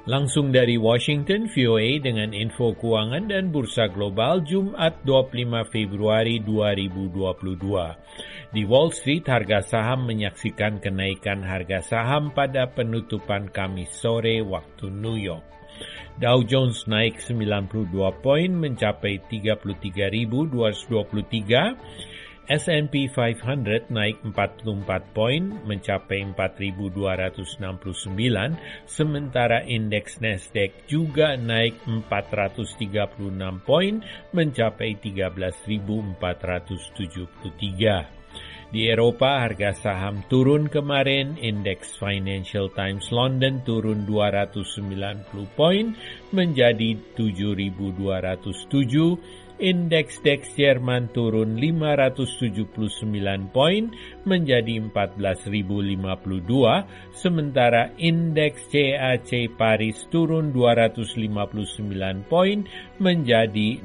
Langsung dari Washington, VOA dengan info keuangan dan bursa global Jumat 25 Februari 2022. Di Wall Street, harga saham menyaksikan kenaikan harga saham pada penutupan Kamis sore waktu New York. Dow Jones naik 92 poin mencapai 33.223. S&P 500 naik 44 poin mencapai 4.269, sementara indeks Nasdaq juga naik 436 poin mencapai 13.473. Di Eropa, harga saham turun kemarin, indeks Financial Times London turun 290 poin menjadi 7.207, indeks DAX Jerman turun 579 poin menjadi 14.052, sementara indeks CAC Paris turun 259 poin menjadi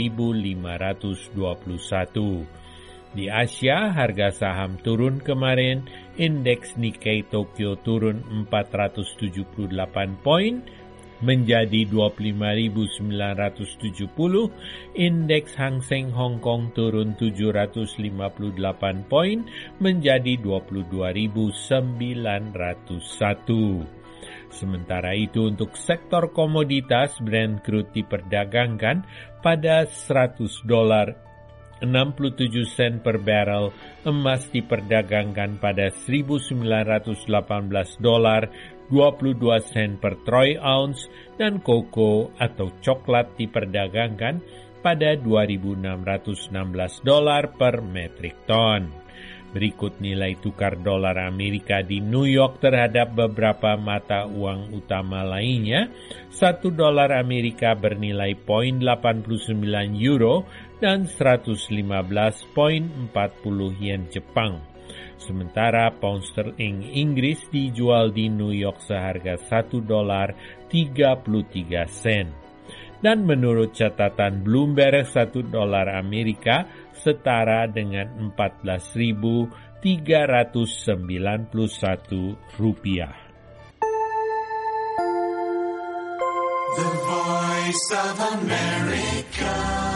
6.521. Di Asia, harga saham turun kemarin, indeks Nikkei Tokyo turun 478 poin menjadi 25.970, indeks Hang Seng Hong Kong turun 758 poin menjadi 22.901. Sementara itu untuk sektor komoditas, Brent crude diperdagangkan pada $100.67 per barrel, emas diperdagangkan pada $1.918.22 per troy ounce, dan koko atau coklat diperdagangkan pada $2.616 per metrik ton. Berikut nilai tukar dolar Amerika di New York terhadap beberapa mata uang utama lainnya. $1 Amerika bernilai 0,89 euro dan 115.40 yen Jepang. Sementara pound sterling Inggris dijual di New York seharga $1.33. Dan menurut catatan Bloomberg, $1 Amerika setara dengan 14.391 rupiah. The Voice of America.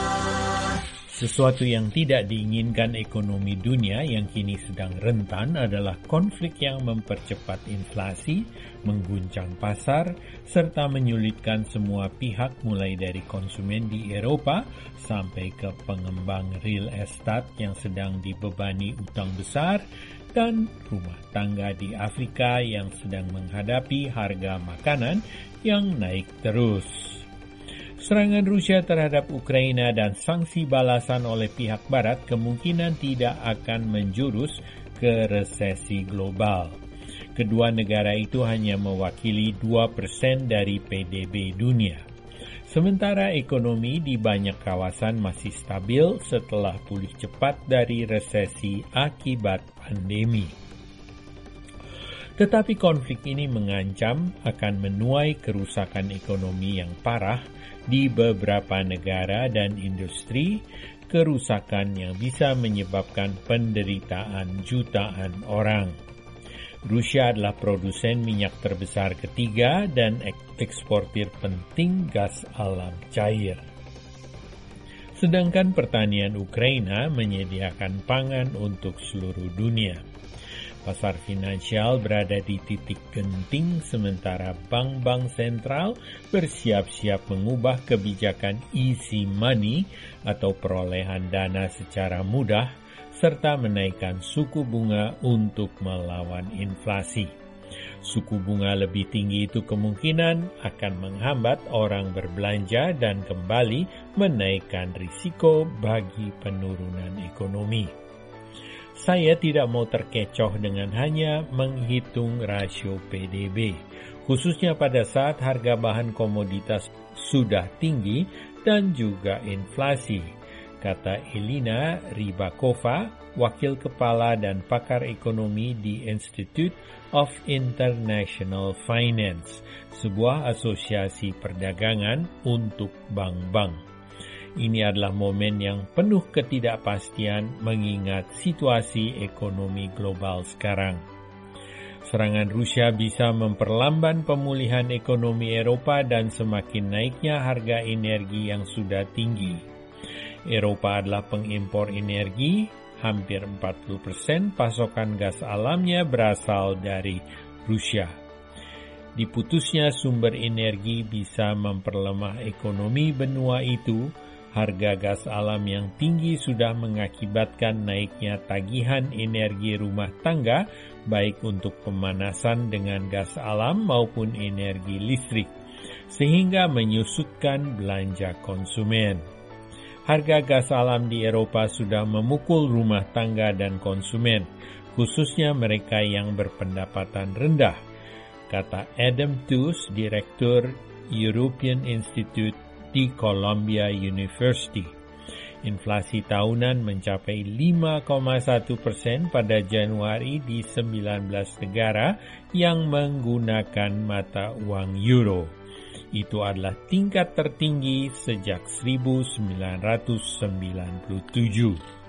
Sesuatu yang tidak diinginkan ekonomi dunia yang kini sedang rentan adalah konflik yang mempercepat inflasi, mengguncang pasar, serta menyulitkan semua pihak mulai dari konsumen di Eropa sampai ke pengembang real estate yang sedang dibebani utang besar dan rumah tangga di Afrika yang sedang menghadapi harga makanan yang naik terus. Serangan Rusia terhadap Ukraina dan sanksi balasan oleh pihak Barat kemungkinan tidak akan menjurus ke resesi global. Kedua negara itu hanya mewakili 2% dari PDB dunia. Sementara ekonomi di banyak kawasan masih stabil setelah pulih cepat dari resesi akibat pandemi. Tetapi konflik ini mengancam akan menuai kerusakan ekonomi yang parah di beberapa negara dan industri, kerusakan yang bisa menyebabkan penderitaan jutaan orang. Rusia adalah produsen minyak terbesar ketiga dan eksportir penting gas alam cair. Sedangkan pertanian Ukraina menyediakan pangan untuk seluruh dunia. Pasar finansial berada di titik genting sementara bank-bank sentral bersiap-siap mengubah kebijakan easy money atau perolehan dana secara mudah serta menaikkan suku bunga untuk melawan inflasi. Suku bunga lebih tinggi itu kemungkinan akan menghambat orang berbelanja dan kembali menaikkan risiko bagi penurunan ekonomi. Saya tidak mau terkecoh dengan hanya menghitung rasio PDB, khususnya pada saat harga bahan komoditas sudah tinggi dan juga inflasi, kata Elina Rybakova, wakil kepala dan pakar ekonomi di Institute of International Finance, sebuah asosiasi perdagangan untuk bank-bank. Ini adalah momen yang penuh ketidakpastian mengingat situasi ekonomi global sekarang. Serangan Rusia bisa memperlambat pemulihan ekonomi Eropa dan semakin naiknya harga energi yang sudah tinggi. Eropa adalah pengimpor energi, hampir 40% pasokan gas alamnya berasal dari Rusia. Diputusnya sumber energi bisa memperlemah ekonomi benua itu. Harga gas alam yang tinggi sudah mengakibatkan naiknya tagihan energi rumah tangga, baik untuk pemanasan dengan gas alam maupun energi listrik, sehingga menyusutkan belanja konsumen. Harga gas alam di Eropa sudah memukul rumah tangga dan konsumen, khususnya mereka yang berpendapatan rendah, kata Adam Tooze, Direktur European Institute di Columbia University. Inflasi tahunan mencapai 5,1% pada Januari di 19 negara yang menggunakan mata uang euro. Itu adalah tingkat tertinggi sejak 1997.